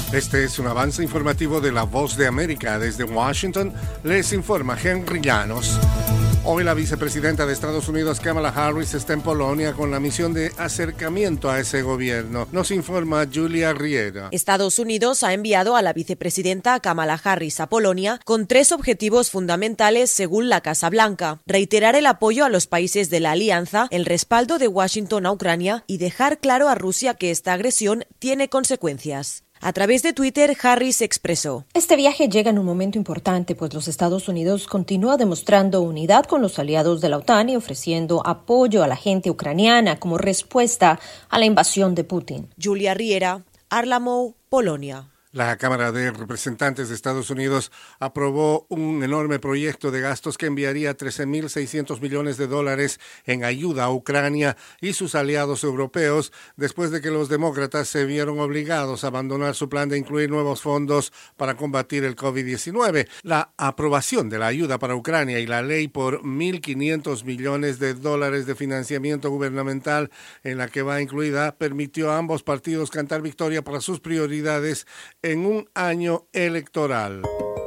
Este es un avance informativo de La Voz de América. Desde Washington les informa Henry Llanos. Hoy la vicepresidenta de Estados Unidos, Kamala Harris, está en Polonia con la misión de acercamiento a ese gobierno. Nos informa Julia Riera. Estados Unidos ha enviado a la vicepresidenta Kamala Harris a Polonia con 3 objetivos fundamentales según la Casa Blanca: reiterar el apoyo a los países de la alianza, el respaldo de Washington a Ucrania y dejar claro a Rusia que esta agresión tiene consecuencias. A través de Twitter, Harris expresó: Este viaje llega en un momento importante, pues los Estados Unidos continúa demostrando unidad con los aliados de la OTAN y ofreciendo apoyo a la gente ucraniana como respuesta a la invasión de Putin. Julia Riera, Arlamov, Polonia. La Cámara de Representantes de Estados Unidos aprobó un enorme proyecto de gastos que enviaría $13.600 millones en ayuda a Ucrania y sus aliados europeos después de que los demócratas se vieron obligados a abandonar su plan de incluir nuevos fondos para combatir el COVID-19. La aprobación de la ayuda para Ucrania y la ley por $1.500 millones de financiamiento gubernamental en la que va incluida permitió a ambos partidos cantar victoria para sus prioridades en un año electoral.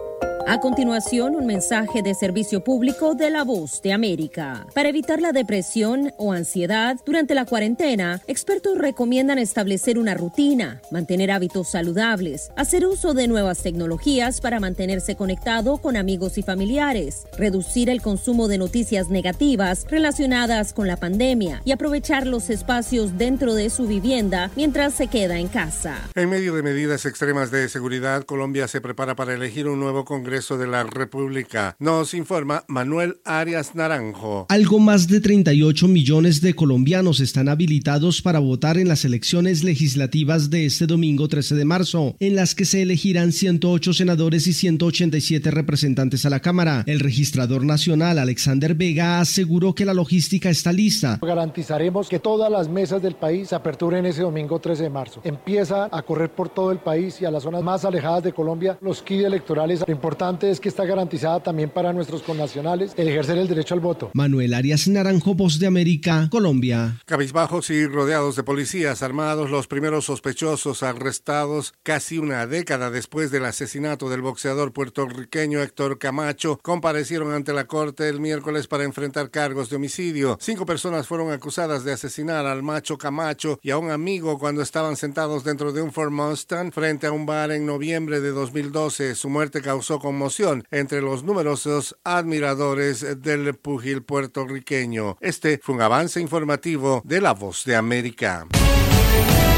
A continuación, un mensaje de servicio público de La Voz de América. Para evitar la depresión o ansiedad durante la cuarentena, expertos recomiendan establecer una rutina, mantener hábitos saludables, hacer uso de nuevas tecnologías para mantenerse conectado con amigos y familiares, reducir el consumo de noticias negativas relacionadas con la pandemia y aprovechar los espacios dentro de su vivienda mientras se queda en casa. En medio de medidas extremas de seguridad, Colombia se prepara para elegir un nuevo Congreso de la República. Nos informa Manuel Arias Naranjo. Algo más de 38 millones de colombianos están habilitados para votar en las elecciones legislativas de este domingo 13 de marzo, en las que se elegirán 108 senadores y 187 representantes a la Cámara. El registrador nacional, Alexander Vega, aseguró que la logística está lista. Garantizaremos que todas las mesas del país se aperturen ese domingo 13 de marzo. Empieza a correr por todo el país y a las zonas más alejadas de Colombia los kits electorales. Lo importante es que está garantizada también para nuestros connacionales el ejercer el derecho al voto. Manuel Arias Naranjo, Voz de América, Colombia. Cabizbajos y rodeados de policías armados, los primeros sospechosos arrestados casi una década después del asesinato del boxeador puertorriqueño Héctor Camacho comparecieron ante la corte el miércoles para enfrentar cargos de homicidio. 5 personas fueron acusadas de asesinar al macho Camacho y a un amigo cuando estaban sentados dentro de un Ford Mustang frente a un bar en noviembre de 2012. Su muerte causó conmoción entre los numerosos admiradores del púgil puertorriqueño. Este fue un avance informativo de La Voz de América.